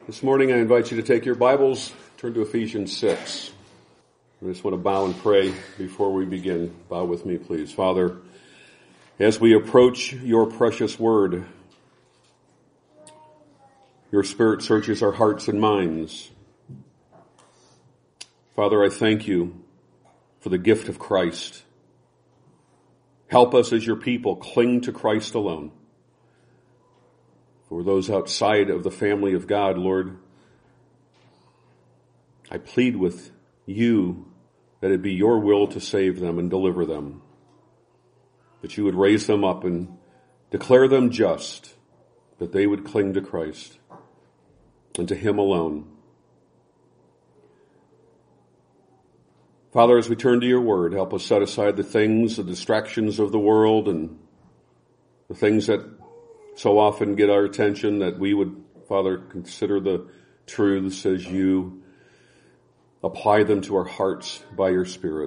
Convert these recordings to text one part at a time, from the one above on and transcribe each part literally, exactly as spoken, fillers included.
This morning I invite you to take your Bibles, turn to Ephesians six. I just want to bow and pray before we begin. Bow with me, please. Father, as we approach your precious word, your Spirit searches our hearts and minds. Father, I thank you for the gift of Christ. Help us as your people cling to Christ alone. For those outside of the family of God, Lord, I plead with you that it be your will to save them and deliver them, that you would raise them up and declare them just, that they would cling to Christ and to him alone. Father, as we turn to your word, help us set aside the things, the distractions of the world and the things that so often get our attention, that we would, Father, consider the truths as you apply them to our hearts by your Spirit.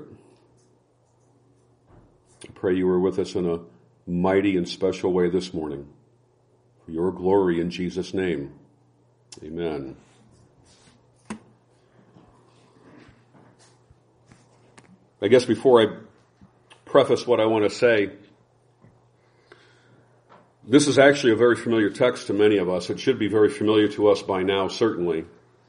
I pray you are with us in a mighty and special way this morning. For your glory in Jesus' name. Amen. I guess before I preface what I want to say, this is actually a very familiar text to many of us. It should be very familiar to us by now, certainly.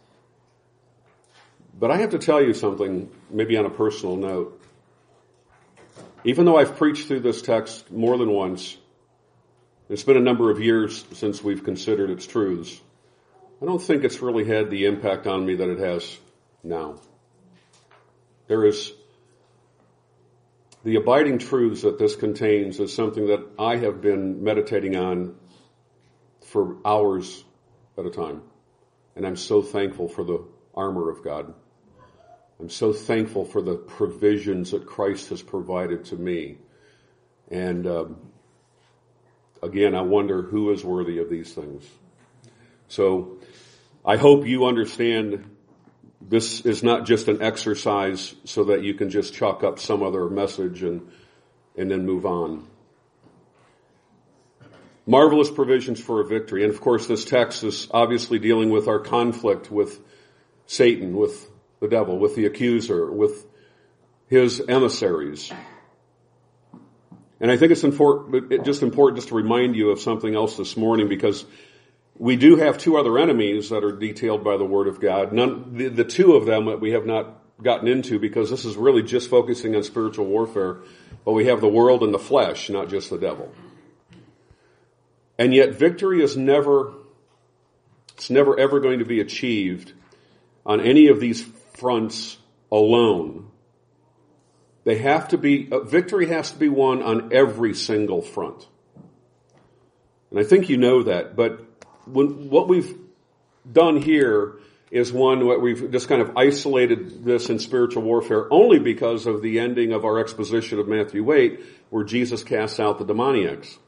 But I have to tell you something, maybe on a personal note. Even though I've preached through this text more than once, it's been a number of years since we've considered its truths, I don't think it's really had the impact on me that it has now. There is the abiding truths that this contains is something that I have been meditating on for hours at a time. And I'm so thankful for the armor of God. I'm so thankful for the provisions that Christ has provided to me. And um, again, I wonder who is worthy of these things. So I hope you understand this is not just an exercise so that you can just chalk up some other message and and then move on. Marvelous provisions for a victory. And of course, this text is obviously dealing with our conflict with Satan, with the devil, with the accuser, with his emissaries. And I think it's important, just important just to remind you of something else this morning, because we do have two other enemies that are detailed by the Word of God. None, the, the two of them that we have not gotten into, because this is really just focusing on spiritual warfare, but we have the world and the flesh, not just the devil. And yet victory is never, it's never ever going to be achieved on any of these fronts alone. They have to be, uh, victory has to be won on every single front. And I think you know that, but When, what we've done here is one, what we've just kind of isolated this in spiritual warfare only because of the ending of our exposition of Matthew eight, where Jesus casts out the demoniacs.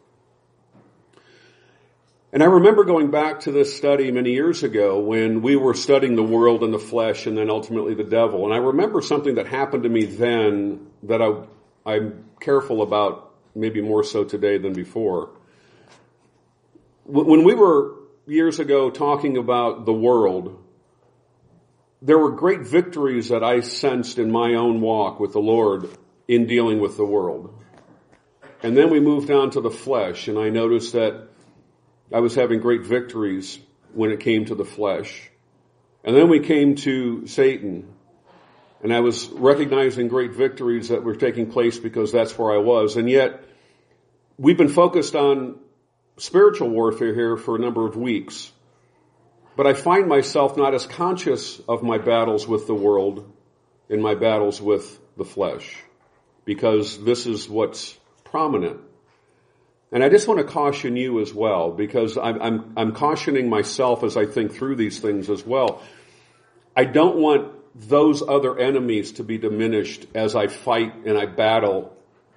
And I remember going back to this study many years ago when we were studying the world and the flesh and then ultimately the devil. And I remember something that happened to me then that I, I'm careful about, maybe more so today than before. When we were years ago talking about the world, there were great victories that I sensed in my own walk with the Lord in dealing with the world. And then we moved on to the flesh, and I noticed that I was having great victories when it came to the flesh. And then we came to Satan, and I was recognizing great victories that were taking place because that's where I was. And yet, we've been focused on spiritual warfare here for a number of weeks, but I find myself not as conscious of my battles with the world in my battles with the flesh, because this is what's prominent. And I just want to caution you as well, because I'm, I'm, I'm cautioning myself as I think through these things as well. I don't want those other enemies to be diminished as I fight and I battle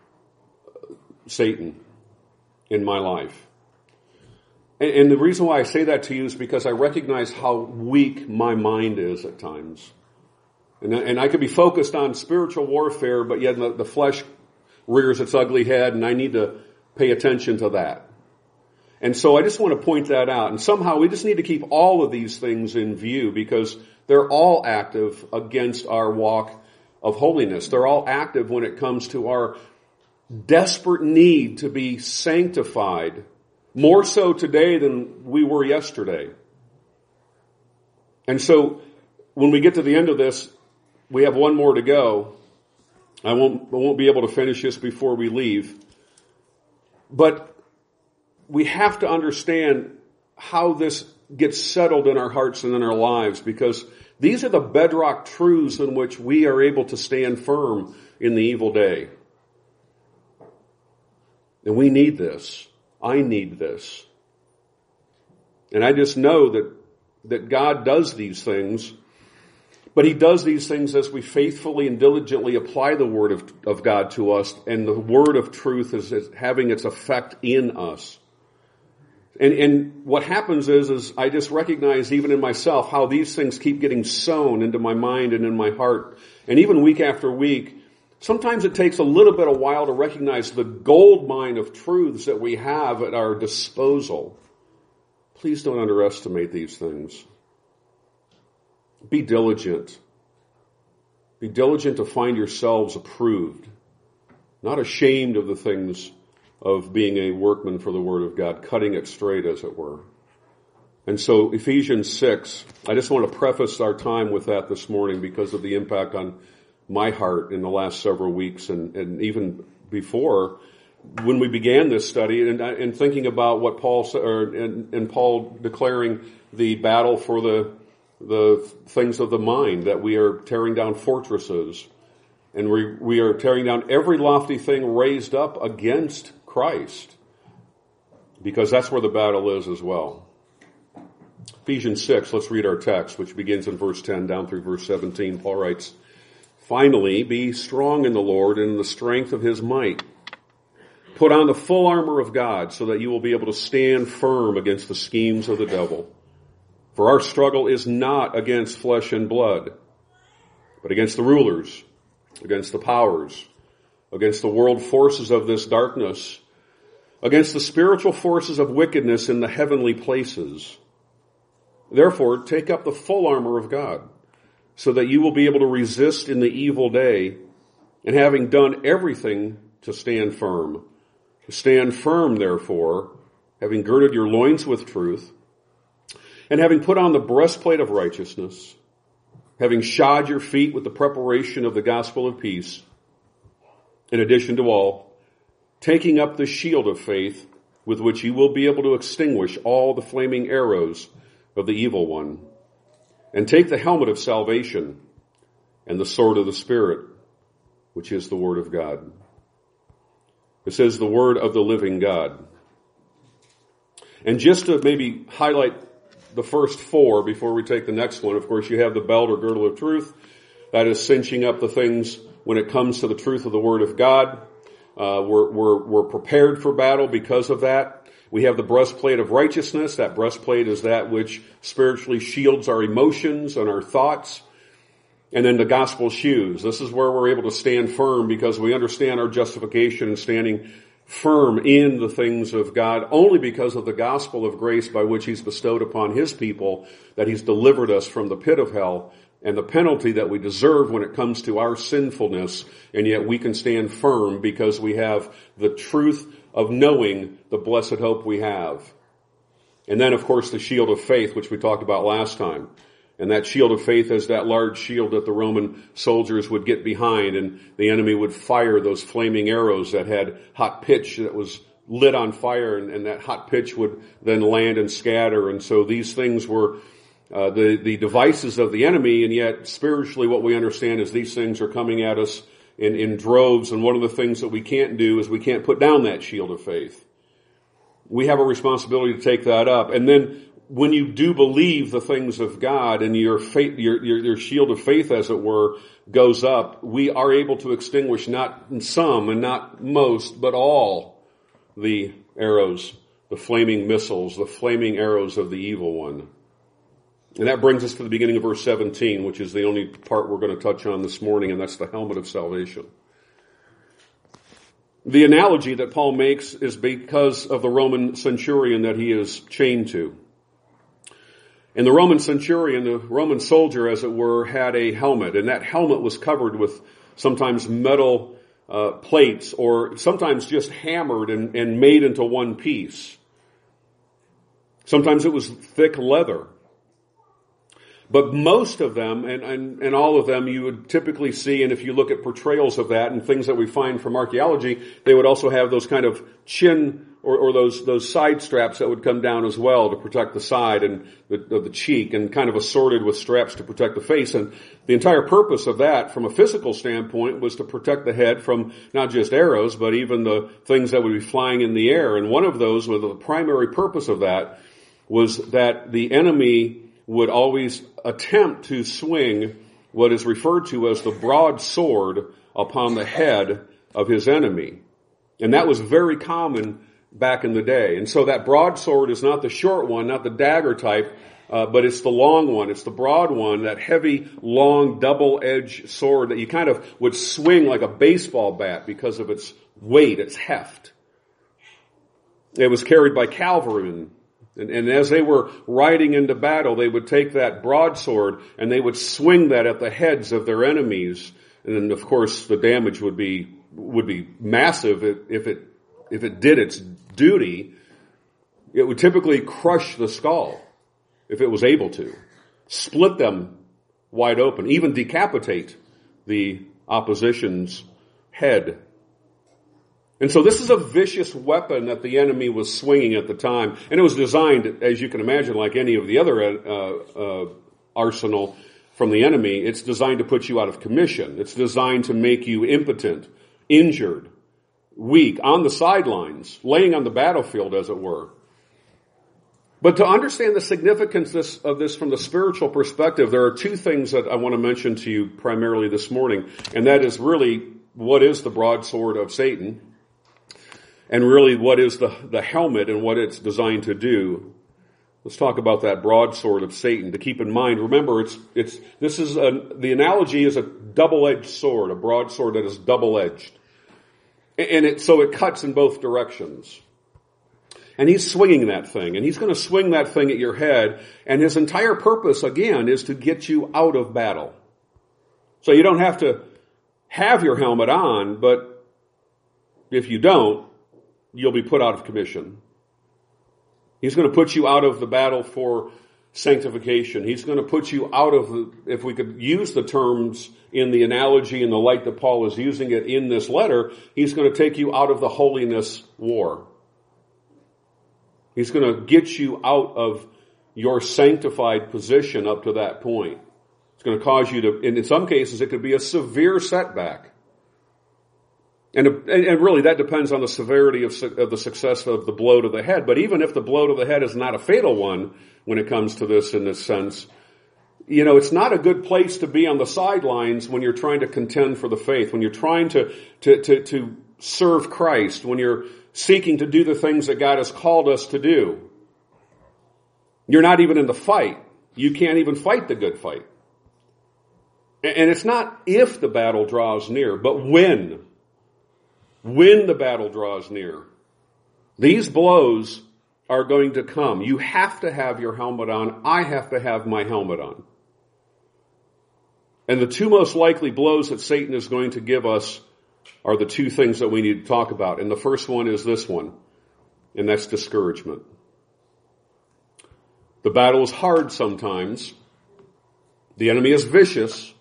Satan in my life. And the reason why I say that to you is because I recognize how weak my mind is at times. And, and I could be focused on spiritual warfare, but yet the, the flesh rears its ugly head, and I need to pay attention to that. And so I just want to point that out. And somehow we just need to keep all of these things in view because they're all active against our walk of holiness. They're all active when it comes to our desperate need to be sanctified, more so today than we were yesterday. And so when we get to the end of this, we have one more to go. I won't, I won't be able to finish this before we leave. But we have to understand how this gets settled in our hearts and in our lives, because these are the bedrock truths in which we are able to stand firm in the evil day. And we need this. I need this. And I just know that, that God does these things, but He does these things as we faithfully and diligently apply the Word of, of God to us, and the Word of truth is, is having its effect in us. And, and what happens is, is I just recognize even in myself how these things keep getting sown into my mind and in my heart. And even week after week, sometimes it takes a little bit of while to recognize the gold mine of truths that we have at our disposal. Please don't underestimate these things. Be diligent. Be diligent to find yourselves approved, not ashamed of the things of being a workman for the Word of God, cutting it straight, as it were. And so Ephesians six, I just want to preface our time with that this morning because of the impact on my heart in the last several weeks and, and even before when we began this study and, and thinking about what Paul or, and, and Paul declaring the battle for the the things of the mind, that we are tearing down fortresses and we, we are tearing down every lofty thing raised up against Christ, because that's where the battle is as well. Ephesians six, let's read our text, which begins in verse ten down through verse seventeen. Paul writes, "Finally, be strong in the Lord and in the strength of His might. Put on the full armor of God so that you will be able to stand firm against the schemes of the devil. For our struggle is not against flesh and blood, but against the rulers, against the powers, against the world forces of this darkness, against the spiritual forces of wickedness in the heavenly places. Therefore, take up the full armor of God, so that you will be able to resist in the evil day, and having done everything, to stand firm. Stand firm, therefore, having girded your loins with truth, and having put on the breastplate of righteousness, having shod your feet with the preparation of the gospel of peace, in addition to all, taking up the shield of faith, with which you will be able to extinguish all the flaming arrows of the evil one. And take the helmet of salvation and the sword of the Spirit, which is the Word of God." It says the Word of the living God. And just to maybe highlight the first four before we take the next one, of course, you have the belt or girdle of truth. That is cinching up the things when it comes to the truth of the Word of God. Uh, we're, we're, we're prepared for battle because of that. We have the breastplate of righteousness. That breastplate is that which spiritually shields our emotions and our thoughts. And then the gospel shoes. This is where we're able to stand firm because we understand our justification and standing firm in the things of God only because of the gospel of grace by which He's bestowed upon His people, that He's delivered us from the pit of hell and the penalty that we deserve when it comes to our sinfulness, and yet we can stand firm because we have the truth of knowing the blessed hope we have. And then, of course, the shield of faith, which we talked about last time. And that shield of faith is that large shield that the Roman soldiers would get behind, and the enemy would fire those flaming arrows that had hot pitch that was lit on fire, and, and that hot pitch would then land and scatter. And so these things were uh, the, the devices of the enemy, and yet spiritually what we understand is these things are coming at us in, in droves, and one of the things that we can't do is we can't put down that shield of faith. We have a responsibility to take that up. And then when you do believe the things of God and your faith, your, your, your shield of faith, as it were, goes up, we are able to extinguish not some and not most, but all the arrows, the flaming missiles, the flaming arrows of the evil one. And that brings us to the beginning of verse seventeen, which is the only part we're going to touch on this morning, and that's the helmet of salvation. The analogy that Paul makes is because of the Roman centurion that he is chained to. And the Roman centurion, the Roman soldier, as it were, had a helmet, and that helmet was covered with sometimes metal uh, plates, or sometimes just hammered and, and made into one piece. Sometimes it was thick leather. But most of them, and, and, and all of them, you would typically see, and if you look at portrayals of that and things that we find from archaeology, they would also have those kind of chin or, or those those side straps that would come down as well to protect the side and the, of the cheek, and kind of assorted with straps to protect the face. And the entire purpose of that, from a physical standpoint, was to protect the head from not just arrows, but even the things that would be flying in the air. And one of those, with the primary purpose of that, was that the enemy would always attempt to swing what is referred to as the broadsword upon the head of his enemy. And that was very common back in the day. And so that broadsword is not the short one, not the dagger type, uh, but it's the long one. It's the broad one, that heavy, long, double-edged sword that you kind of would swing like a baseball bat because of its weight, its heft. It was carried by cavalrymen. And, and as they were riding into battle, they would take that broadsword and they would swing that at the heads of their enemies. And then, of course, the damage would be would be massive if it if it did its duty. It would typically crush the skull if it was able to, split them wide open, even decapitate the opposition's head. And so this is a vicious weapon that the enemy was swinging at the time. And it was designed, as you can imagine, like any of the other uh, uh, arsenal from the enemy. It's designed to put you out of commission. It's designed to make you impotent, injured, weak, on the sidelines, laying on the battlefield, as it were. But to understand the significance this, of this from the spiritual perspective, there are two things that I want to mention to you primarily this morning. And that is really, what is the broadsword of Satan? And really, what is the, the helmet and what it's designed to do? Let's talk about that broadsword of Satan. To keep in mind, remember, it's it's this is a, the analogy is a double-edged sword, a broadsword that is double-edged, and it so it cuts in both directions. And he's swinging that thing, and he's going to swing that thing at your head. And his entire purpose, again, is to get you out of battle. So you don't have to have your helmet on, but if you don't, you'll be put out of commission. He's going to put you out of the battle for sanctification. He's going to put you out of the, if we could use the terms in the analogy and the light that Paul is using it in this letter, he's going to take you out of the holiness war. He's going to get you out of your sanctified position up to that point. It's going to cause you to, and in some cases, it could be a severe setback. And, and really, that depends on the severity of, of the success of the blow to the head. But even if the blow to the head is not a fatal one, when it comes to this in this sense, you know, it's not a good place to be on the sidelines when you're trying to contend for the faith, when you're trying to, to, to, to serve Christ, when you're seeking to do the things that God has called us to do. You're not even in the fight. You can't even fight the good fight. And it's not if the battle draws near, but when. When the battle draws near. These blows are going to come. You have to have your helmet on. I have to have my helmet on. And the two most likely blows that Satan is going to give us are the two things that we need to talk about. And the first one is this one, and that's discouragement. The battle is hard sometimes. The enemy is vicious.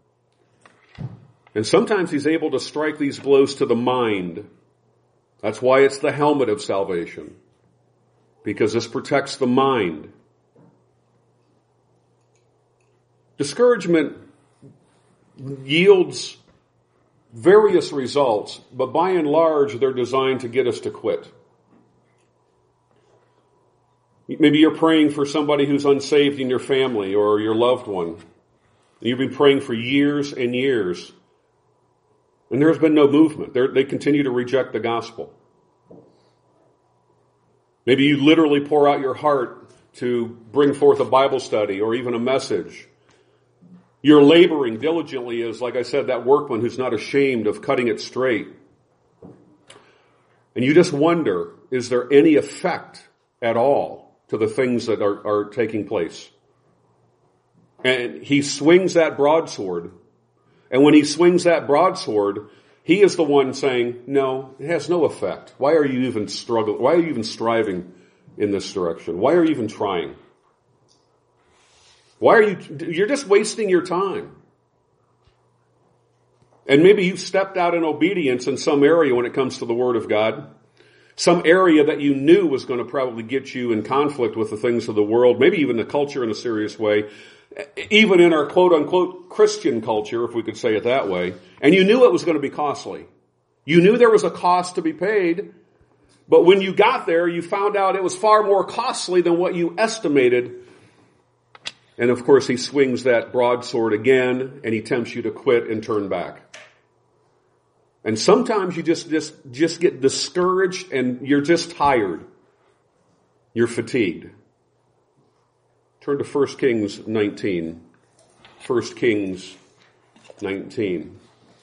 And sometimes he's able to strike these blows to the mind. That's why it's the helmet of salvation. Because this protects the mind. Discouragement yields various results, but by and large, they're designed to get us to quit. Maybe you're praying for somebody who's unsaved in your family or your loved one. You've been praying for years and years. And there's been no movement. They're, they continue to reject the gospel. Maybe you literally pour out your heart to bring forth a Bible study or even a message. You're laboring diligently as, like I said, that workman who's not ashamed of cutting it straight. And you just wonder, is there any effect at all to the things that are, are taking place? And he swings that broadsword. And when he swings that broadsword, he is the one saying, no, it has no effect. Why are you even struggling? Why are you even striving in this direction? Why are you even trying? Why are you, you're just wasting your time. And maybe you've stepped out in obedience in some area when it comes to the Word of God. Some area that you knew was going to probably get you in conflict with the things of the world, maybe even the culture in a serious way, even in our quote-unquote Christian culture, if we could say it that way. And you knew it was going to be costly. You knew there was a cost to be paid, but when you got there, you found out it was far more costly than what you estimated. And of course, he swings that broadsword again, and he tempts you to quit and turn back. And sometimes you just, just, just get discouraged and you're just tired. You're fatigued. Turn to First Kings nineteen. First Kings nineteen.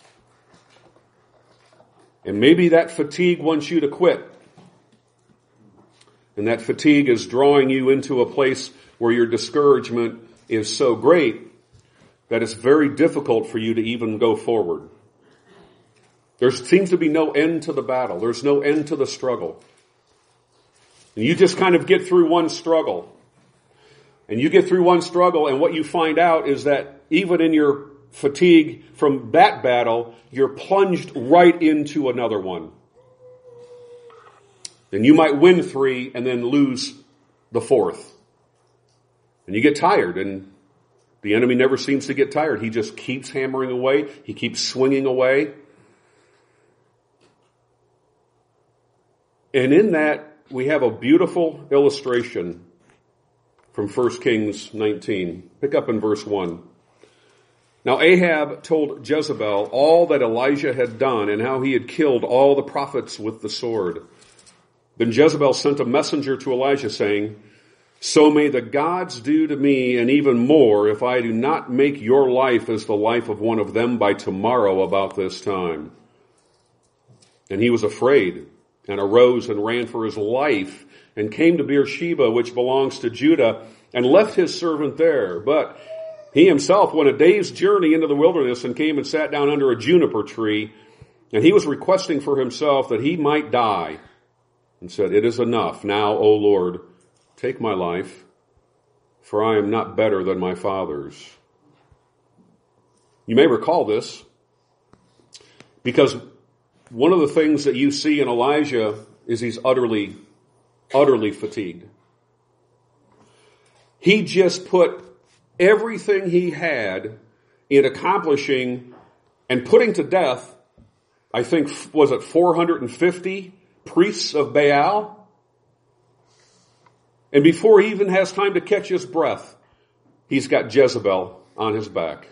And maybe that fatigue wants you to quit. And that fatigue is drawing you into a place where your discouragement is so great that it's very difficult for you to even go forward. There seems to be no end to the battle. There's no end to the struggle. And you just kind of get through one struggle. And you get through one struggle, and what you find out is that even in your fatigue from that battle, you're plunged right into another one. And you might win three and then lose the fourth. And you get tired, and the enemy never seems to get tired. He just keeps hammering away. He keeps swinging away. And in that, we have a beautiful illustration from First Kings nineteen. Pick up in verse one. Now Ahab told Jezebel all that Elijah had done and how he had killed all the prophets with the sword. Then Jezebel sent a messenger to Elijah saying, so may the gods do to me and even more if I do not make your life as the life of one of them by tomorrow about this time. And he was afraid and arose and ran for his life and came to Beersheba, which belongs to Judah, and left his servant there. But he himself went a day's journey into the wilderness and came and sat down under a juniper tree. And he was requesting for himself that he might die and said, it is enough. Now, O Lord, take my life, for I am not better than my fathers. You may recall this because one of the things that you see in Elijah is he's utterly, utterly fatigued. He just put everything he had in accomplishing and putting to death, I think, was it four hundred fifty priests of Baal? And before he even has time to catch his breath, he's got Jezebel on his back.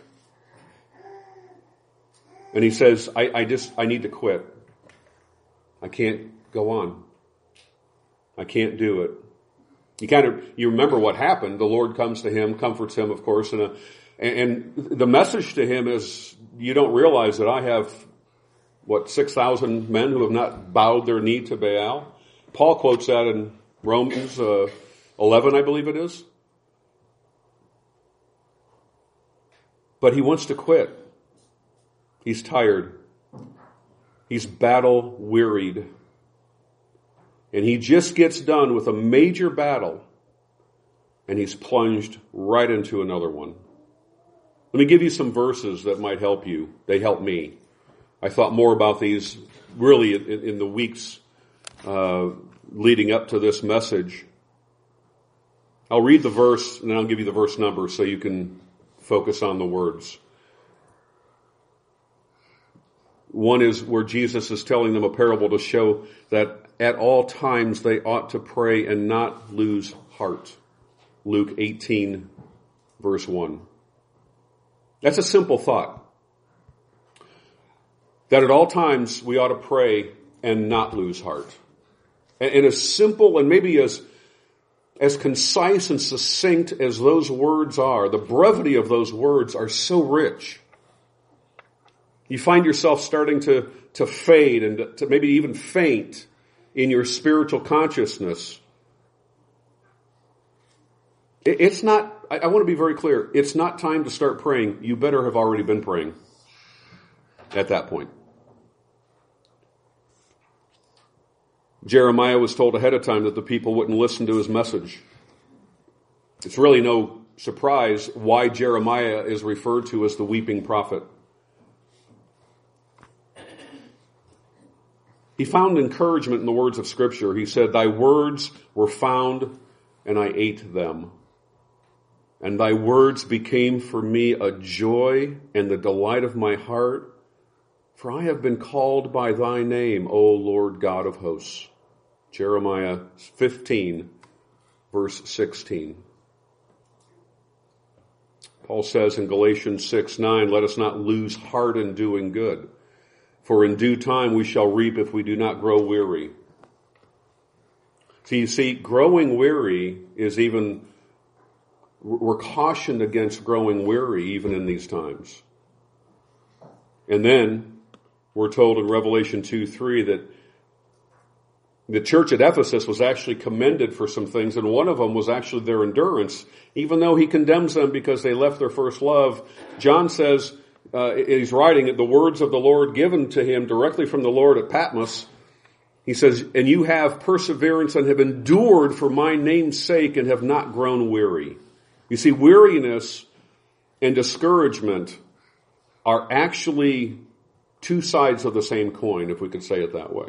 And he says, I, I just, I need to quit. I can't go on. I can't do it. You kind of, you remember what happened. The Lord comes to him, comforts him, of course, and, uh, and the message to him is, you don't realize that I have, what, six thousand men who have not bowed their knee to Baal? Paul quotes that in Romans uh, eleven, I believe it is. But he wants to quit. He's tired. He's battle wearied. And he just gets done with a major battle, and he's plunged right into another one. Let me give you some verses that might help you. They help me. I thought more about these really in, in the weeks uh, leading up to this message. I'll read the verse, and then I'll give you the verse number so you can focus on the words. One is where Jesus is telling them a parable to show that at all times they ought to pray and not lose heart. Luke eighteen, verse one. That's a simple thought. That at all times we ought to pray and not lose heart. And, and as simple and maybe as, as concise and succinct as those words are, the brevity of those words are so rich. You find yourself starting to, to fade and to maybe even faint in your spiritual consciousness. It's not, I want to be very clear, it's not time to start praying. You better have already been praying at that point. Jeremiah was told ahead of time that the people wouldn't listen to his message. It's really no surprise why Jeremiah is referred to as the weeping prophet. He found encouragement in the words of Scripture. He said, "Thy words were found, and I ate them. And thy words became for me a joy and the delight of my heart. For I have been called by thy name, O Lord God of hosts." Jeremiah fifteen, verse sixteen. Paul says in Galatians six nine, "Let us not lose heart in doing good, for in due time we shall reap if we do not grow weary." So you see, growing weary is even, we're cautioned against growing weary even in these times. And then we're told in Revelation two three that the church at Ephesus was actually commended for some things, and one of them was actually their endurance. Even though he condemns them because they left their first love, John says, uh, he's writing the words of the Lord given to him directly from the Lord at Patmos. He says, "And you have perseverance and have endured for my name's sake and have not grown weary." You see, weariness and discouragement are actually two sides of the same coin, if we could say it that way.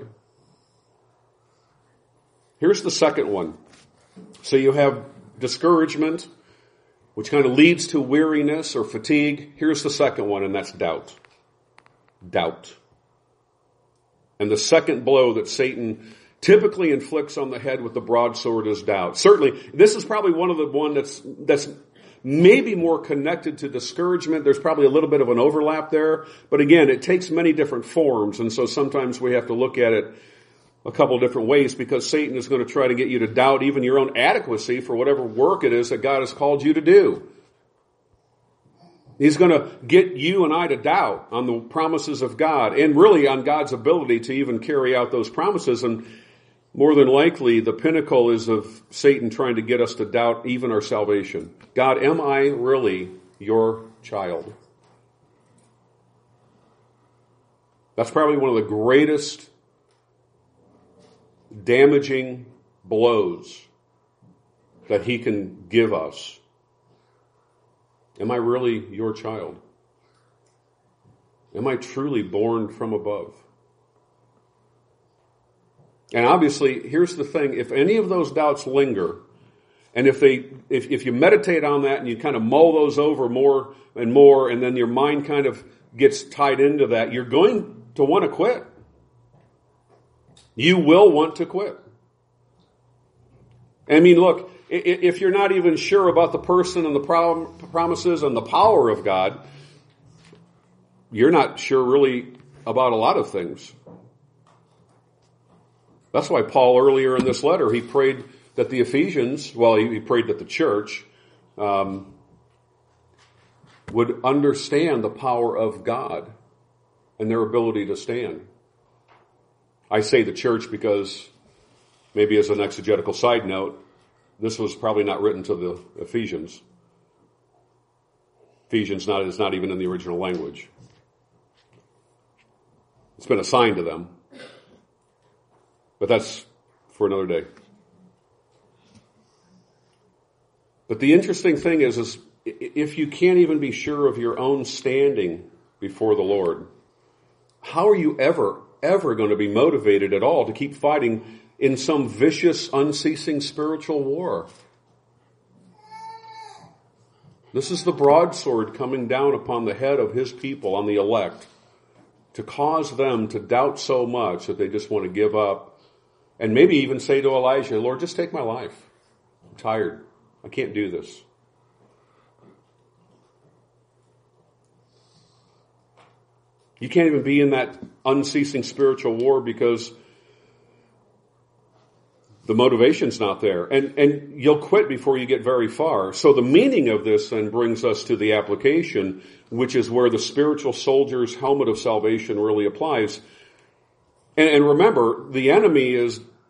Here's the second one. So you have discouragement, which kind of leads to weariness or fatigue. Here's the second one, and that's doubt. Doubt. And the second blow that Satan typically inflicts on the head with the broadsword is doubt. Certainly, this is probably one of the one that's that's maybe more connected to discouragement. There's probably a little bit of an overlap there. But again, it takes many different forms, and so sometimes we have to look at it a couple different ways, because Satan is going to try to get you to doubt even your own adequacy for whatever work it is that God has called you to do. He's going to get you and I to doubt on the promises of God, and really on God's ability to even carry out those promises. And more than likely, the pinnacle is of Satan trying to get us to doubt even our salvation. God, am I really your child? That's probably one of the greatest damaging blows that he can give us. Am I really your child? Am I truly born from above? And obviously, here's the thing, if any of those doubts linger, and if they, if, if you meditate on that and you kind of mull those over more and more, and then your mind kind of gets tied into that, you're going to want to quit. You will want to quit. I mean, look, if you're not even sure about the person and the prom- promises and the power of God, you're not sure really about a lot of things. That's why Paul earlier in this letter, he prayed that the Ephesians, well, he prayed that the church um, would understand the power of God and their ability to stand. I say the church because, maybe as an exegetical side note, this was probably not written to the Ephesians. Ephesians not, is not even in the original language. It's been assigned to them. But that's for another day. But the interesting thing is, is if you can't even be sure of your own standing before the Lord, how are you ever, ever going to be motivated at all to keep fighting in some vicious, unceasing spiritual war? This is the broadsword coming down upon the head of his people, on the elect, to cause them to doubt so much that they just want to give up. And maybe even say to Elijah, "Lord, just take my life. I'm tired. I can't do this." You can't even be in that unceasing spiritual war because the motivation's not there. And, and you'll quit before you get very far. So the meaning of this then brings us to the application, which is where the spiritual soldier's helmet of salvation really applies. And, and remember, the enemy is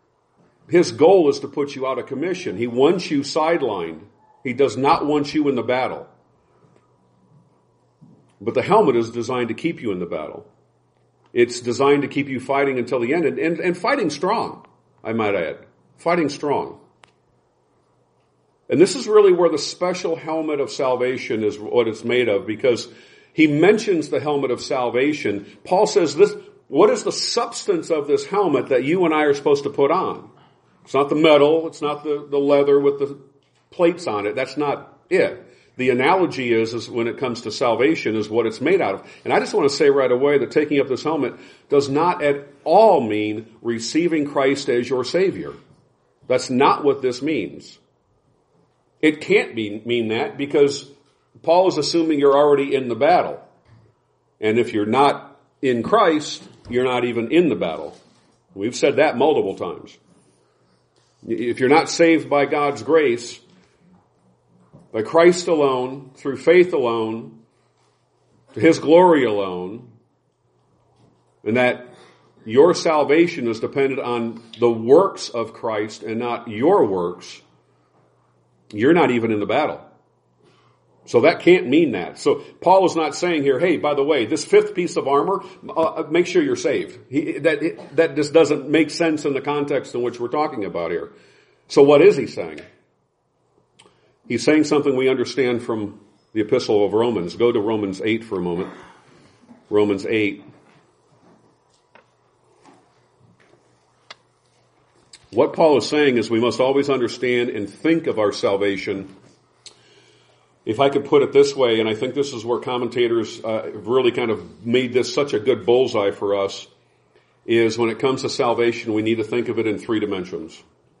his goal is to put you out of commission. He wants you sidelined. He does not want you in the battle. But the helmet is designed to keep you in the battle. It's designed to keep you fighting until the end, and, and, and fighting strong, I might add. Fighting strong. And this is really where the special helmet of salvation is what it's made of, because he mentions the helmet of salvation. Paul says, "This, what is the substance of this helmet that you and I are supposed to put on?" It's not the metal, it's not the, the leather with the plates on it. That's not it. The analogy is, is when it comes to salvation is what it's made out of. And I just want to say right away that taking up this helmet does not at all mean receiving Christ as your Savior. That's not what this means. It can't be, mean that, because Paul is assuming you're already in the battle. And if you're not in Christ, you're not even in the battle. We've said that multiple times. If you're not saved by God's grace, by Christ alone, through faith alone, to His glory alone, and that your salvation is dependent on the works of Christ and not your works, you're not even in the battle. So that can't mean that. So Paul is not saying here, hey, by the way, this fifth piece of armor, uh, make sure you're saved. He, that, that just doesn't make sense in the context in which we're talking about here. So what is he saying? He's saying something we understand from the epistle of Romans. Go to Romans eight for a moment. Romans eight. What Paul is saying is we must always understand and think of our salvation. If I could put it this way, and I think this is where commentators uh, have really kind of made this such a good bullseye for us, is when it comes to salvation, we need to think of it in three dimensions.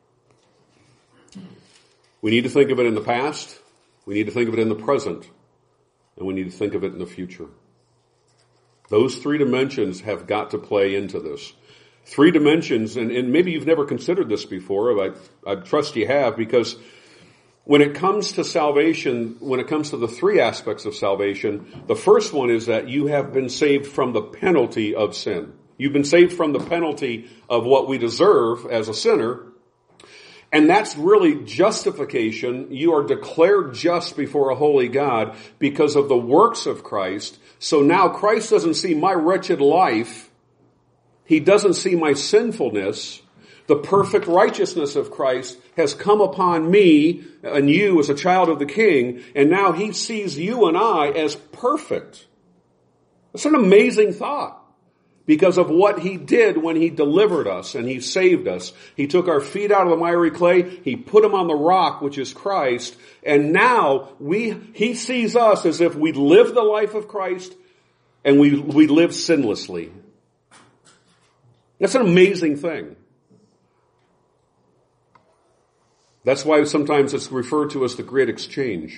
We need to think of it in the past, we need to think of it in the present, and we need to think of it in the future. Those three dimensions have got to play into this. Three dimensions, and, and maybe you've never considered this before, but I, I trust you have, because when it comes to salvation, when it comes to the three aspects of salvation, the first one is that you have been saved from the penalty of sin. You've been saved from the penalty of what we deserve as a sinner. And that's really justification. You are declared just before a holy God because of the works of Christ. So now Christ doesn't see my wretched life. He doesn't see my sinfulness. The perfect righteousness of Christ has come upon me and you as a child of the King. And now He sees you and I as perfect. That's an amazing thought. Because of what He did when He delivered us and He saved us. He took our feet out of the miry clay. He put them on the rock, which is Christ. And now we, He sees us as if we live the life of Christ and we, we live sinlessly. That's an amazing thing. That's why sometimes it's referred to as the great exchange.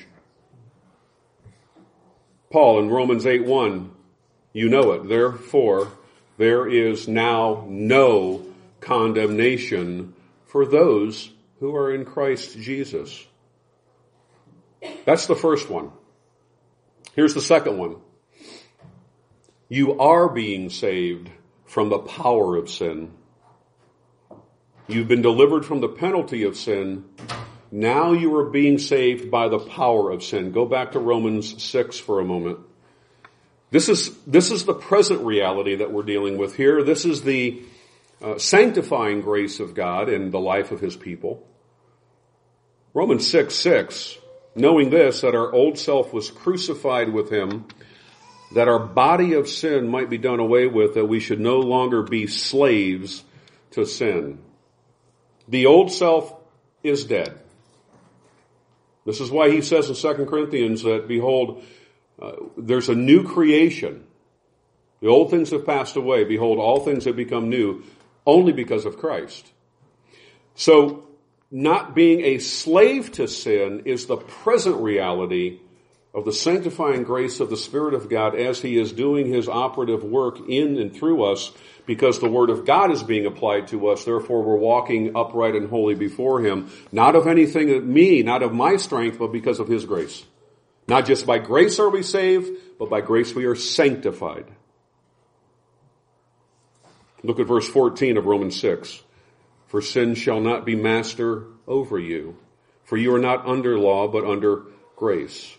Paul in Romans eight one, you know it. Therefore, there is now no condemnation for those who are in Christ Jesus. That's the first one. Here's the second one. You are being saved from the power of sin. You've been delivered from the penalty of sin. Now you are being saved by the power of sin. Go back to Romans six for a moment. This is, this is the present reality that we're dealing with here. This is the uh, sanctifying grace of God in the life of His people. Romans six six, knowing this, that our old self was crucified with Him, that our body of sin might be done away with, that we should no longer be slaves to sin. The old self is dead. This is why he says in Second Corinthians that, behold, uh, there's a new creation. The old things have passed away. Behold, all things have become new only because of Christ. So, not being a slave to sin is the present reality of the sanctifying grace of the Spirit of God as He is doing His operative work in and through us, because the Word of God is being applied to us. Therefore, we're walking upright and holy before Him, not of anything of me, not of my strength, but because of His grace. Not just by grace are we saved, but by grace we are sanctified. Look at verse fourteen of Romans six. For sin shall not be master over you. For you are not under law, but under grace.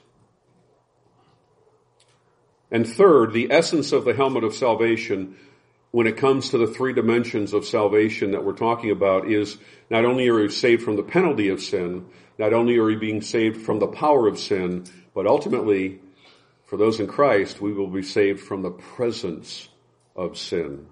And third, the essence of the helmet of salvation, when it comes to the three dimensions of salvation that we're talking about, is not only are you saved from the penalty of sin, not only are you being saved from the power of sin, but ultimately, for those in Christ, we will be saved from the presence of sin.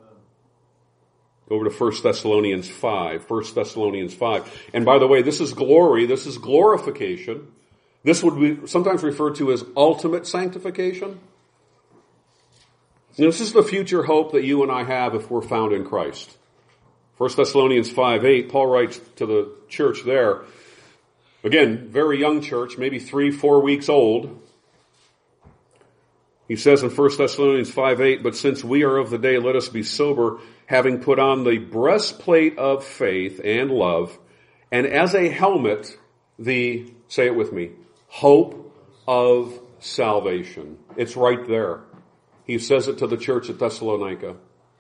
Go over to First Thessalonians five. First Thessalonians five. And by the way, this is glory. This is glorification. This would be sometimes referred to as ultimate sanctification. And this is the future hope that you and I have if we're found in Christ. First Thessalonians five eight, Paul writes to the church there. Again, very young church, maybe three, four weeks old. He says in First Thessalonians five eight, but since we are of the day, let us be sober, having put on the breastplate of faith and love, and as a helmet, the, say it with me, hope of salvation. It's right there. He says it to the church at Thessalonica.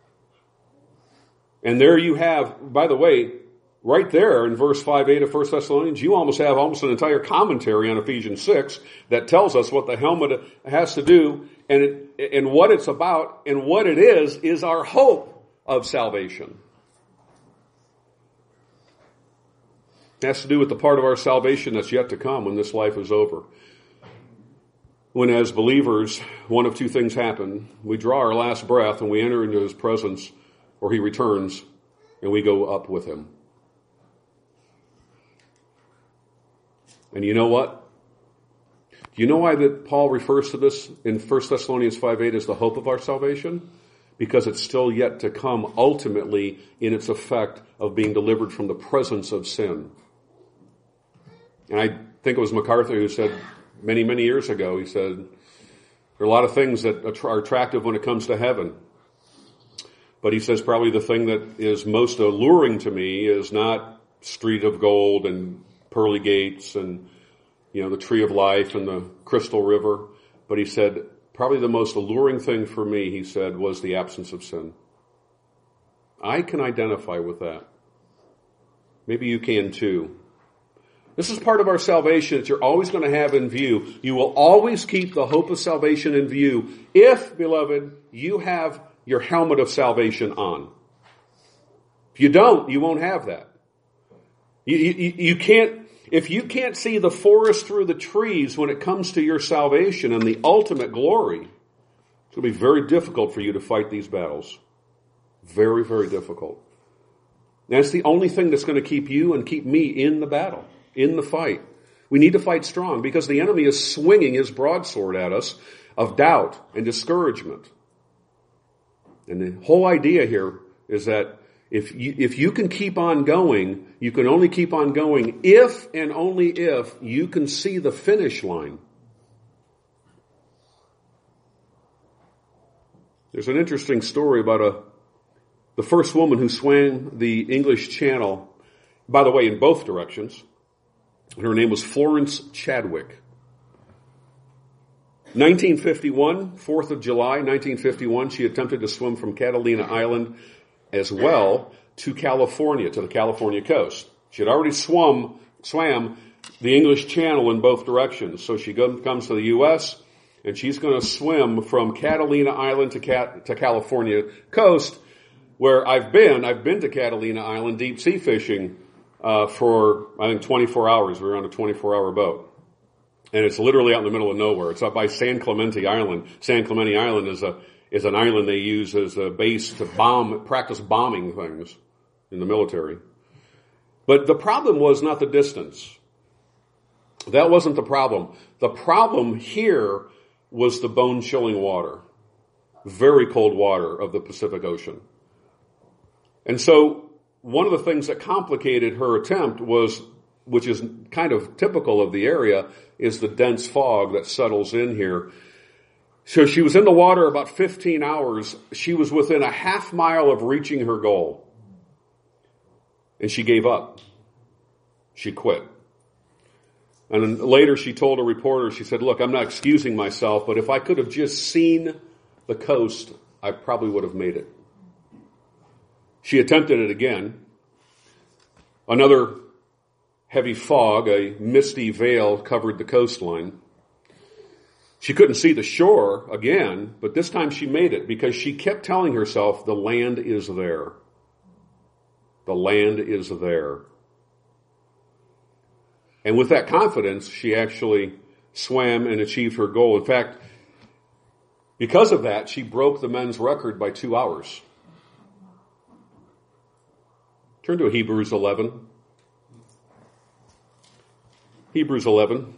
And there you have, by the way, right there in verse five eight of First Thessalonians, you almost have almost an entire commentary on Ephesians six that tells us what the helmet has to do and it, and what it's about, and what it is, is our hope of salvation. It has to do with the part of our salvation that's yet to come when this life is over. When as believers, one of two things happen. We draw our last breath and we enter into His presence, or He returns and we go up with Him. And you know what? Do you know why that Paul refers to this in First Thessalonians five eight as the hope of our salvation? Because it's still yet to come ultimately in its effect of being delivered from the presence of sin. And I think it was MacArthur who said many, many years ago, he said, there are a lot of things that are attractive when it comes to heaven. But he says probably the thing that is most alluring to me is not street of gold and pearly gates and, you know, the tree of life and the crystal river. But he said, probably the most alluring thing for me, he said, was the absence of sin. I can identify with that. Maybe you can too. This is part of our salvation that you're always going to have in view. You will always keep the hope of salvation in view if, beloved, you have your helmet of salvation on. If you don't, you won't have that. You, you, you can't, if you can't see the forest through the trees when it comes to your salvation and the ultimate glory, it's going to be very difficult for you to fight these battles. Very, very difficult. That's the only thing that's going to keep you and keep me in the battle, in the fight. We need to fight strong because the enemy is swinging his broadsword at us of doubt and discouragement. And the whole idea here is that if you, if you can keep on going, you can only keep on going if and only if you can see the finish line. There's an interesting story about a the first woman who swam the English Channel, by the way, in both directions. Her name was Florence Chadwick. nineteen fifty-one, fourth of July, nineteen fifty-one, she attempted to swim from Catalina Island as well to California, to the California coast. She had already swum, swam the English Channel in both directions. So she comes to the U S and she's going to swim from Catalina Island to, Cat, to California coast, where I've been. I've been to Catalina Island deep sea fishing uh, for, I think, twenty-four hours. We were on a twenty-four hour boat. And it's literally out in the middle of nowhere. It's up by San Clemente Island. San Clemente Island is a is an island they use as a base to bomb, practice bombing things in the military. But the problem was not the distance. That wasn't the problem. The problem here was the bone-chilling water, very cold water of the Pacific Ocean. And so one of the things that complicated her attempt was, which is kind of typical of the area, is the dense fog that settles in here. So she was in the water about fifteen hours. She was within a half mile of reaching her goal. And she gave up. She quit. And then later she told a reporter, she said, look, I'm not excusing myself, but if I could have just seen the coast, I probably would have made it. She attempted it again. Another heavy fog, a misty veil, covered the coastline. She couldn't see the shore again, but this time she made it because she kept telling herself, the land is there. The land is there. And with that confidence, she actually swam and achieved her goal. In fact, because of that, she broke the men's record by two hours. Turn to Hebrews eleven. Hebrews eleven.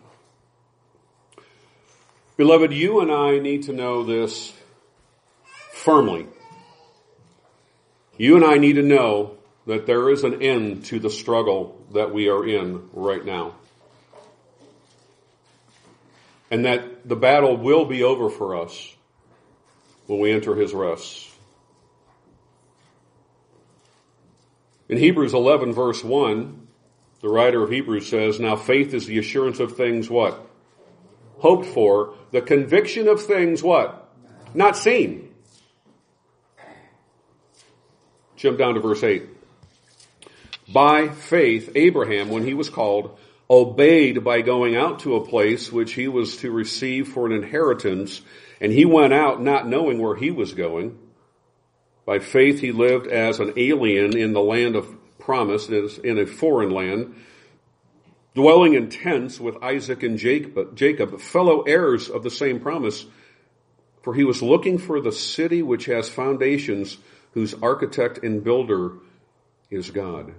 Beloved, you and I need to know this firmly. You and I need to know that there is an end to the struggle that we are in right now. And that the battle will be over for us when we enter his rest. In Hebrews eleven verse one, the writer of Hebrews says, now faith is the assurance of things what? Hoped for, the conviction of things what? Not seen. Jump down to verse eight. By faith, Abraham, when he was called, obeyed by going out to a place which he was to receive for an inheritance, and he went out not knowing where he was going. By faith, he lived as an alien in the land of promise, in a foreign land, dwelling in tents with Isaac and Jacob, Jacob, fellow heirs of the same promise, for he was looking for the city which has foundations, whose architect and builder is God.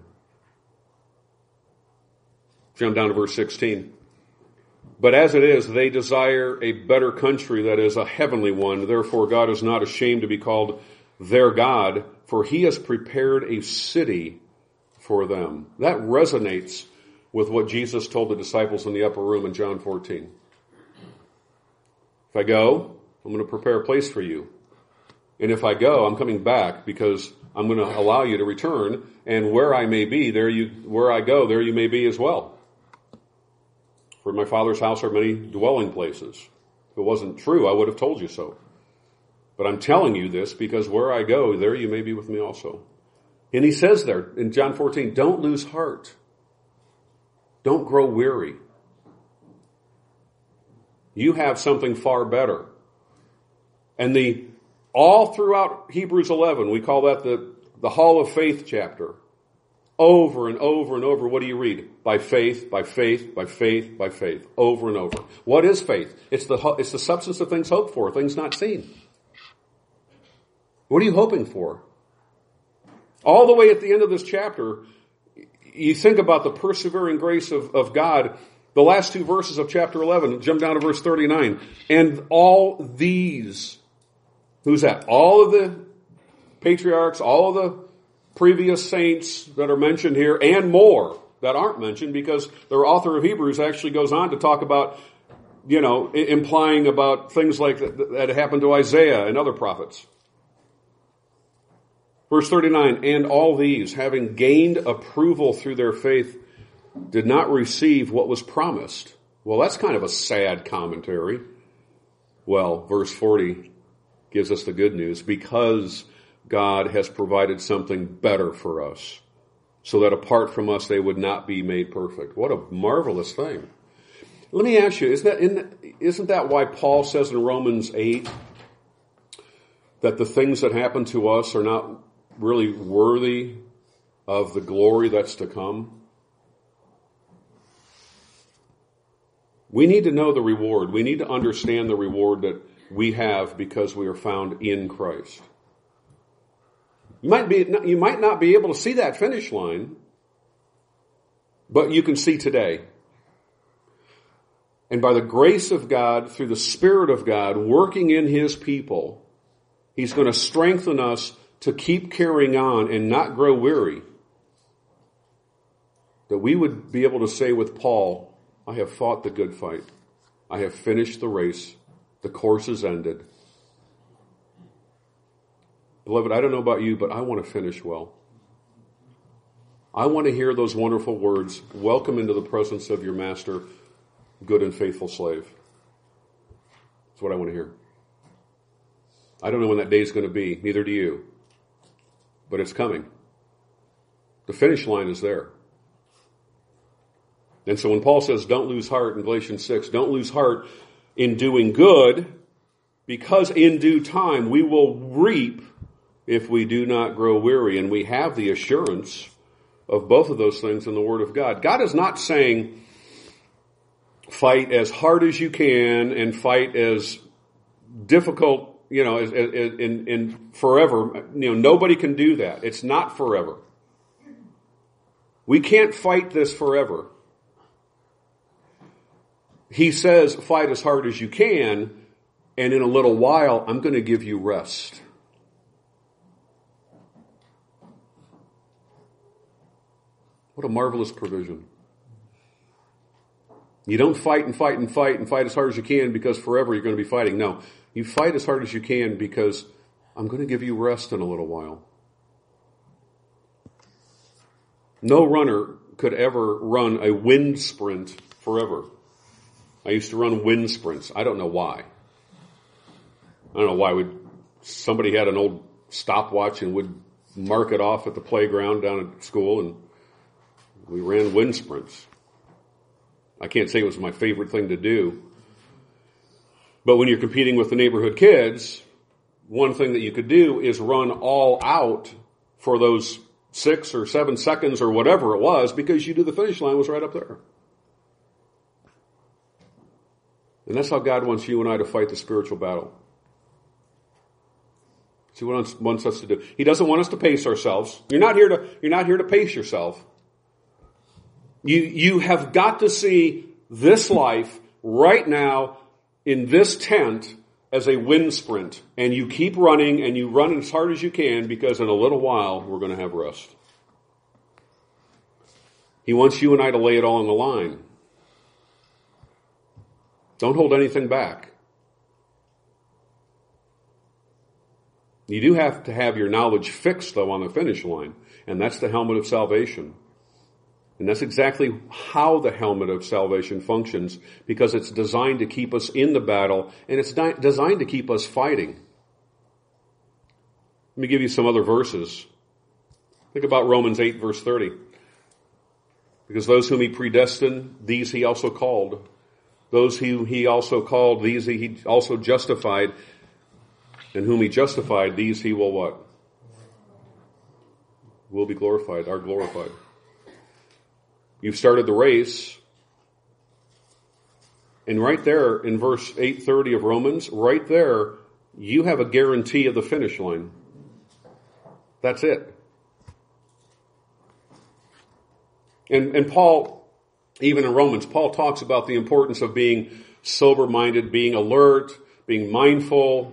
Jump down to verse sixteen. But as it is, they desire a better country, that is a heavenly one. Therefore God is not ashamed to be called their God, for he has prepared a city for them. That resonates with what Jesus told the disciples in the upper room in John fourteen. If I go, I'm going to prepare a place for you. And if I go, I'm coming back because I'm going to allow you to return. And where I may be, there you, where I go, there you may be as well. For in my Father's house are many dwelling places. If it wasn't true, I would have told you so. But I'm telling you this because where I go, there you may be with me also. And he says there in John fourteen, don't lose heart. Don't grow weary. You have something far better. And the all throughout Hebrews eleven, we call that the, the Hall of Faith chapter. Over and over and over, what do you read? By faith, by faith, by faith, by faith. Over and over. What is faith? It's the, it's the substance of things hoped for, things not seen. What are you hoping for? All the way at the end of this chapter, you think about the persevering grace of, of God. The last two verses of chapter eleven, jump down to verse thirty-nine. And all these, who's that? All of the patriarchs, all of the previous saints that are mentioned here, and more that aren't mentioned, because the author of Hebrews actually goes on to talk about, you know, implying about things like that, that happened to Isaiah and other prophets. Verse thirty-nine, and all these, having gained approval through their faith, did not receive what was promised. Well, that's kind of a sad commentary. Well, verse forty gives us the good news, because God has provided something better for us, so that apart from us they would not be made perfect. What a marvelous thing. Let me ask you, isn't that, isn't that why Paul says in Romans eight that the things that happen to us are not really worthy of the glory that's to come? We need to know the reward. We need to understand the reward that we have because we are found in Christ. You might be, you might not be able to see that finish line, but you can see today. And by the grace of God, through the Spirit of God working in his people, he's going to strengthen us to keep carrying on and not grow weary. That we would be able to say with Paul, I have fought the good fight. I have finished the race. The course is ended. Beloved, I don't know about you, but I want to finish well. I want to hear those wonderful words, welcome into the presence of your master, good and faithful slave. That's what I want to hear. I don't know when that day is going to be, neither do you. But it's coming. The finish line is there. And so when Paul says don't lose heart in Galatians six, don't lose heart in doing good, because in due time we will reap if we do not grow weary. And we have the assurance of both of those things in the Word of God. God is not saying fight as hard as you can and fight as difficult, you know, as, as, in, in forever. You know, nobody can do that. It's not forever. We can't fight this forever. He says, fight as hard as you can, and in a little while, I'm going to give you rest. What a marvelous provision. You don't fight and fight and fight and fight as hard as you can because forever you're going to be fighting. No, you fight as hard as you can because I'm going to give you rest in a little while. No runner could ever run a wind sprint forever. I used to run wind sprints. I don't know why. I don't know why. We'd, somebody had an old stopwatch and would mark it off at the playground down at school, and we ran wind sprints. I can't say it was my favorite thing to do. But when you're competing with the neighborhood kids, one thing that you could do is run all out for those six or seven seconds or whatever it was, because you knew the finish line was right up there. And that's how God wants you and I to fight the spiritual battle. See what He wants us to do. He doesn't want us to pace ourselves. You're not here to, you're not here to pace yourself. You, you have got to see this life right now in this tent as a wind sprint. And you keep running and you run as hard as you can, because in a little while we're going to have rest. He wants you and I to lay it all on the line. Don't hold anything back. You do have to have your knowledge fixed, though, on the finish line. And that's the helmet of salvation. And that's exactly how the helmet of salvation functions, because it's designed to keep us in the battle, and it's di- designed to keep us fighting. Let me give you some other verses. Think about Romans eight, verse thirty. Because those whom He predestined, these He also called. Those whom He also called, these He also justified. And whom He justified, these He will what? Will be glorified, are glorified. You've started the race. And right there in verse eight thirty of Romans, right there, you have a guarantee of the finish line. That's it. And, and Paul, even in Romans, Paul talks about the importance of being sober-minded, being alert, being mindful,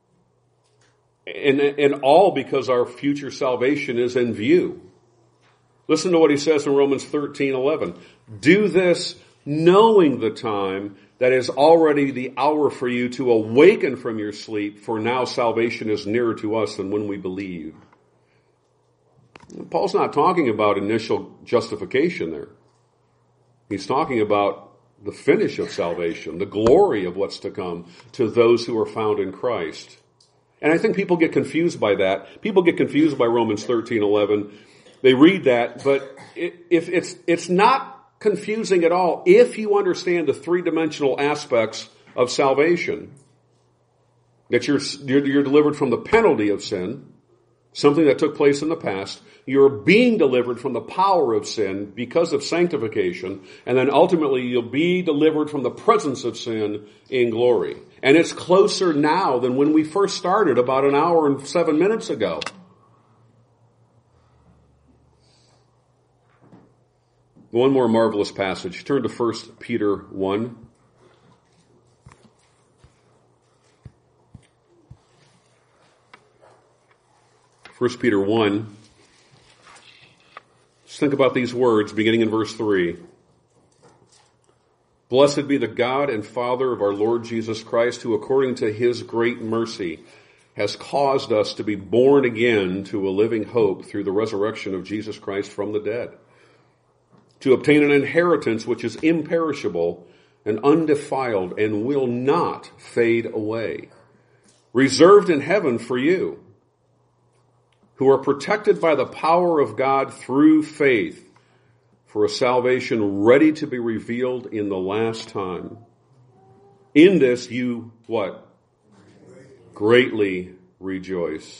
and, and all because our future salvation is in view. Listen to what he says in Romans thirteen eleven. Do this knowing the time that is already the hour for you to awaken from your sleep, for now salvation is nearer to us than when we believe. Paul's not talking about initial justification there. He's talking about the finish of salvation, the glory of what's to come to those who are found in Christ. And I think people get confused by that. People get confused by Romans thirteen eleven. They read that, but if it's it's not confusing at all if you understand the three-dimensional aspects of salvation. That you're, you're you're delivered from the penalty of sin, something that took place in the past. You're being delivered from the power of sin because of sanctification, and then ultimately you'll be delivered from the presence of sin in glory. And it's closer now than when we first started about an hour and seven minutes ago. One more marvelous passage. Turn to First Peter one. First Peter one. Just think about these words beginning in verse three. Blessed be the God and Father of our Lord Jesus Christ, who according to His great mercy has caused us to be born again to a living hope through the resurrection of Jesus Christ from the dead, to obtain an inheritance which is imperishable and undefiled and will not fade away, reserved in heaven for you, who are protected by the power of God through faith for a salvation ready to be revealed in the last time. In this you, what? Greatly rejoice.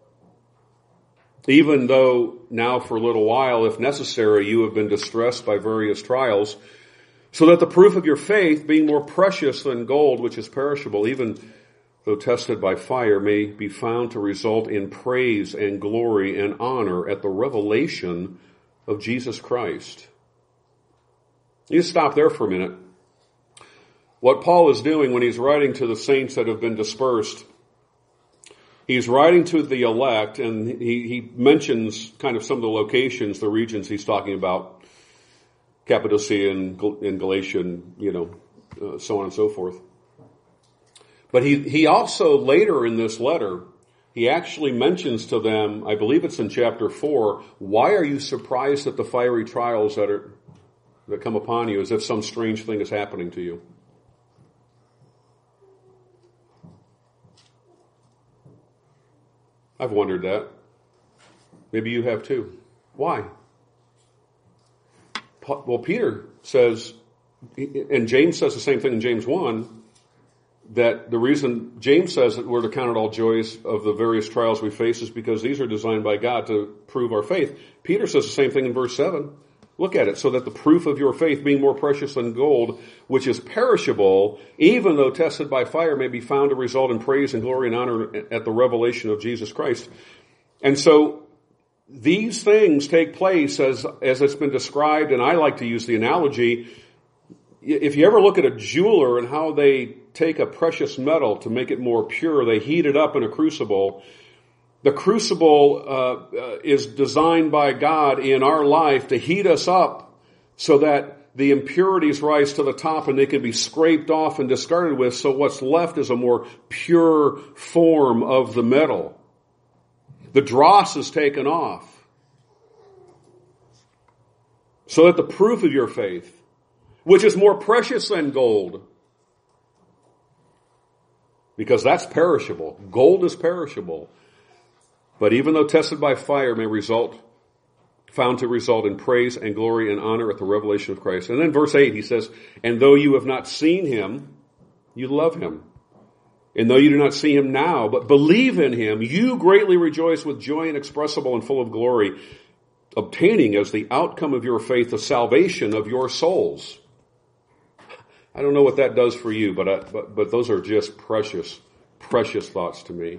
Even though now for a little while, if necessary, you have been distressed by various trials, so that the proof of your faith, being more precious than gold, which is perishable, even though tested by fire, may be found to result in praise and glory and honor at the revelation of Jesus Christ. You stop there for a minute. What Paul is doing when he's writing to the saints that have been dispersed, he's writing to the elect, and he, he mentions kind of some of the locations, the regions he's talking about, Cappadocia and, and Galatia, and, you know, uh, so on and so forth. But he, he also later in this letter, he actually mentions to them, I believe it's in chapter four, why are you surprised at the fiery trials that are, that come upon you as if some strange thing is happening to you? I've wondered that. Maybe you have too. Why? Well, Peter says, and James says the same thing in James one, that the reason James says that we're to count it all joys of the various trials we face is because these are designed by God to prove our faith. Peter says the same thing in verse seven. Look at it. So that the proof of your faith, being more precious than gold, which is perishable, even though tested by fire, may be found to result in praise and glory and honor at the revelation of Jesus Christ. And so these things take place as, as it's been described, and I like to use the analogy. If you ever look at a jeweler and how they take a precious metal to make it more pure, they heat it up in a crucible. The crucible uh, uh, is designed by God in our life to heat us up so that the impurities rise to the top and they can be scraped off and discarded with, so what's left is a more pure form of the metal. The dross is taken off so that the proof of your faith, which is more precious than gold, because that's perishable. Gold is perishable. But even though tested by fire, may result, found to result in praise and glory and honor at the revelation of Christ. And then verse eight, he says, and though you have not seen him, you love him. And though you do not see him now, but believe in him, you greatly rejoice with joy inexpressible and full of glory, obtaining as the outcome of your faith the salvation of your souls. I don't know what that does for you, but, I, but but those are just precious, precious thoughts to me.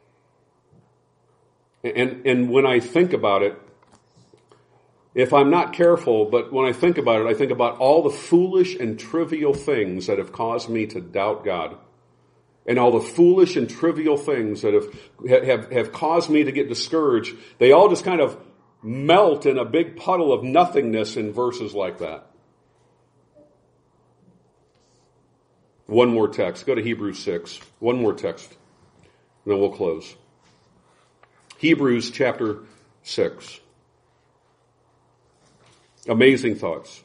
And and when I think about it, if I'm not careful, but when I think about it, I think about all the foolish and trivial things that have caused me to doubt God. And all the foolish and trivial things that have, have, have caused me to get discouraged. They all just kind of melt in a big puddle of nothingness in verses like that. One more text. Go to Hebrews six. One more text. And then we'll close. Hebrews chapter six. Amazing thoughts.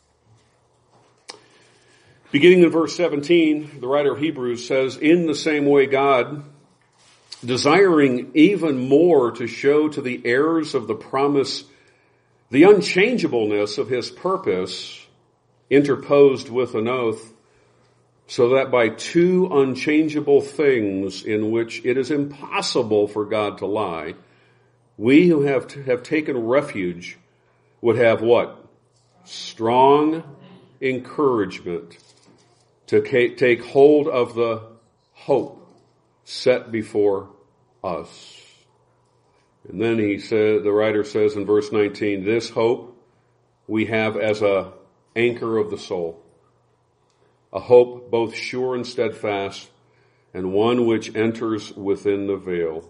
Beginning in verse seventeen, the writer of Hebrews says, in the same way God, desiring even more to show to the heirs of the promise the unchangeableness of his purpose, interposed with an oath, so that by two unchangeable things in which it is impossible for God to lie, we who have to have taken refuge would have what? Strong encouragement to take hold of the hope set before us. And then he said, the writer says in verse nineteen, this hope we have as a anchor of the soul. A hope both sure and steadfast, and one which enters within the veil.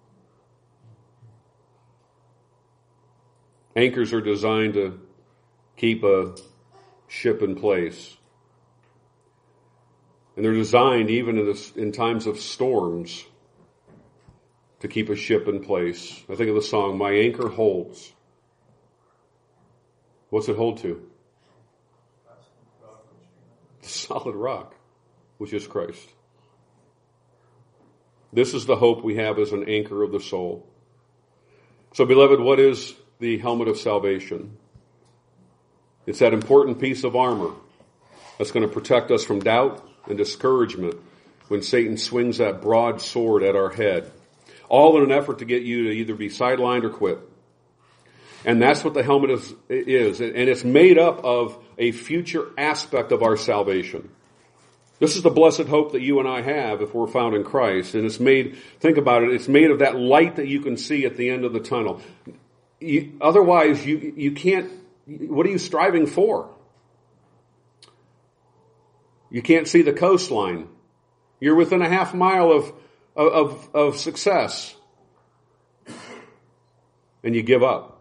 Anchors are designed to keep a ship in place. And they're designed even in, this, in times of storms to keep a ship in place. I think of the song, My Anchor Holds. What's it hold to? The solid rock, which is Christ. This is the hope we have as an anchor of the soul. So, beloved, what is the helmet of salvation? It's that important piece of armor that's going to protect us from doubt and discouragement when Satan swings that broad sword at our head. All in an effort to get you to either be sidelined or quit. And that's what the helmet is, is. And it's made up of a future aspect of our salvation. This is the blessed hope that you and I have if we're found in Christ. And it's made, think about it, it's made of that light that you can see at the end of the tunnel. You, otherwise, you, you can't, what are you striving for? You can't see the coastline. You're within a half mile of, of, of success. And you give up.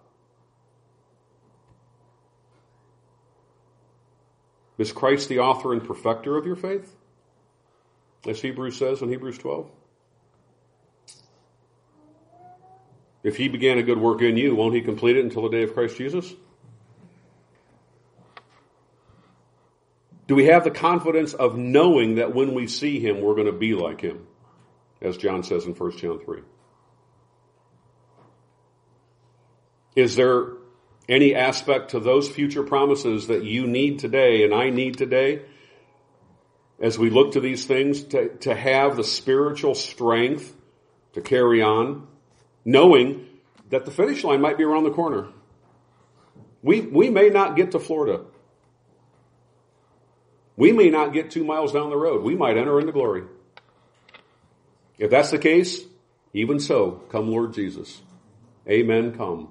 Is Christ the author and perfecter of your faith? As Hebrews says in Hebrews twelve. If he began a good work in you, won't he complete it until the day of Christ Jesus? Do we have the confidence of knowing that when we see him, we're going to be like him? As John says in First John three. Is there any aspect to those future promises that you need today and I need today as we look to these things to, to have the spiritual strength to carry on, knowing that the finish line might be around the corner? We, we may not get to Florida. We may not get two miles down the road. We might enter into glory. If that's the case, even so, come Lord Jesus. Amen, come.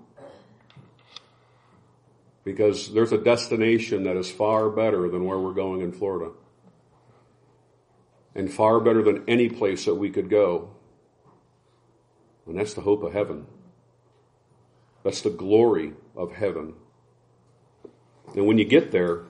Because there's a destination that is far better than where we're going in Florida. And far better than any place that we could go. And that's the hope of heaven. That's the glory of heaven. And when you get there,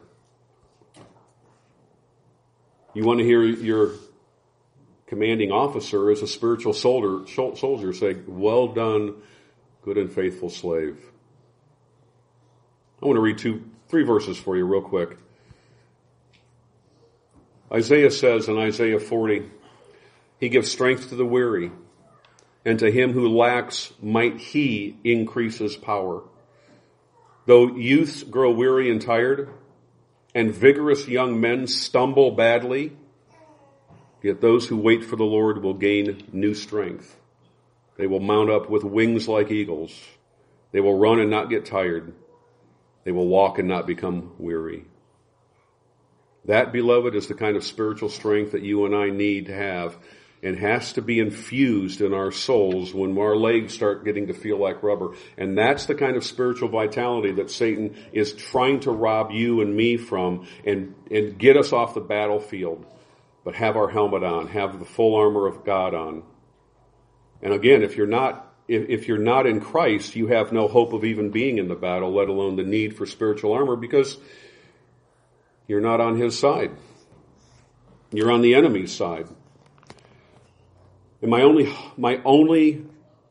you want to hear your commanding officer as a spiritual soldier, soldier say, well done, good and faithful slave. I want to read two, three verses for you real quick. Isaiah says in Isaiah forty, he gives strength to the weary, and to him who lacks might he increase his power. Though youths grow weary and tired, and vigorous young men stumble badly, yet those who wait for the Lord will gain new strength. They will mount up with wings like eagles. They will run and not get tired. They will walk and not become weary. That, beloved, is the kind of spiritual strength that you and I need to have, and has to be infused in our souls when our legs start getting to feel like rubber. And that's the kind of spiritual vitality that Satan is trying to rob you and me from and, and get us off the battlefield. But have our helmet on, have the full armor of God on. And again, if you're not If, if you're not in Christ, you have no hope of even being in the battle, let alone the need for spiritual armor, because you're not on his side. You're on the enemy's side. And my only, my only,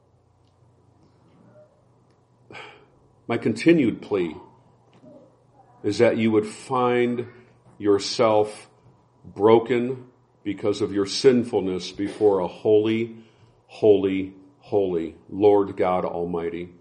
my continued plea is that you would find yourself broken because of your sinfulness before a holy, holy Holy Lord God Almighty.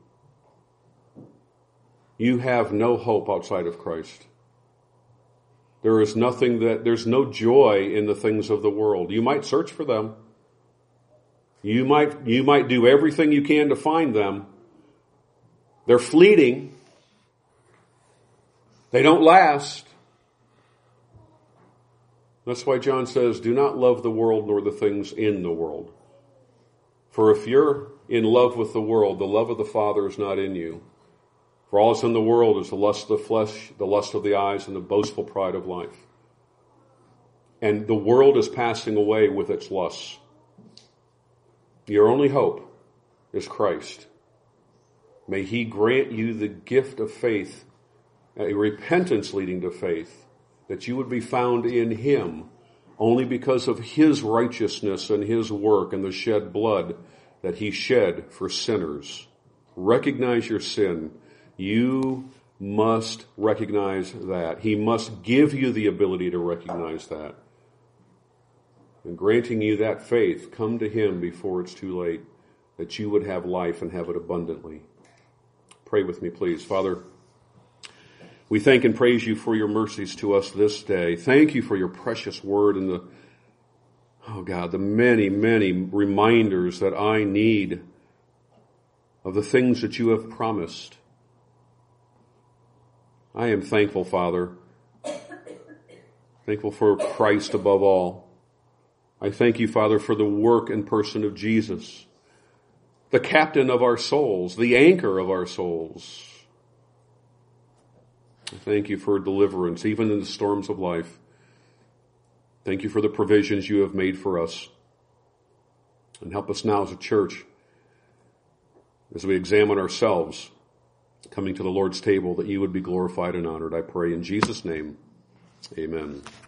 You have no hope outside of Christ. There is nothing that, there's no joy in the things of the world. You might search for them. You might, you might do everything you can to find them. They're fleeting. They don't last. That's why John says, do not love the world nor the things in the world. For if you're in love with the world, the love of the Father is not in you. For all that's in the world is the lust of the flesh, the lust of the eyes, and the boastful pride of life. And the world is passing away with its lusts. Your only hope is Christ. May he grant you the gift of faith, a repentance leading to faith, that you would be found in him only because of his righteousness and his work and the shed blood that he shed for sinners. Recognize your sin. You must recognize that. He must give you the ability to recognize that. And granting you that faith, come to him before it's too late, that you would have life and have it abundantly. Pray with me, please. Father, We thank and praise you for your mercies to us this day. Thank you for your precious word and the, oh God, the many, many reminders that I need of the things that you have promised. I am thankful, Father. Thankful for Christ above all. I thank you, Father, for the work and person of Jesus, the captain of our souls, the anchor of our souls. I thank you for deliverance, even in the storms of life. Thank you for the provisions you have made for us. And help us now as a church, as we examine ourselves, coming to the Lord's table, that you would be glorified and honored. I pray in Jesus' name. Amen.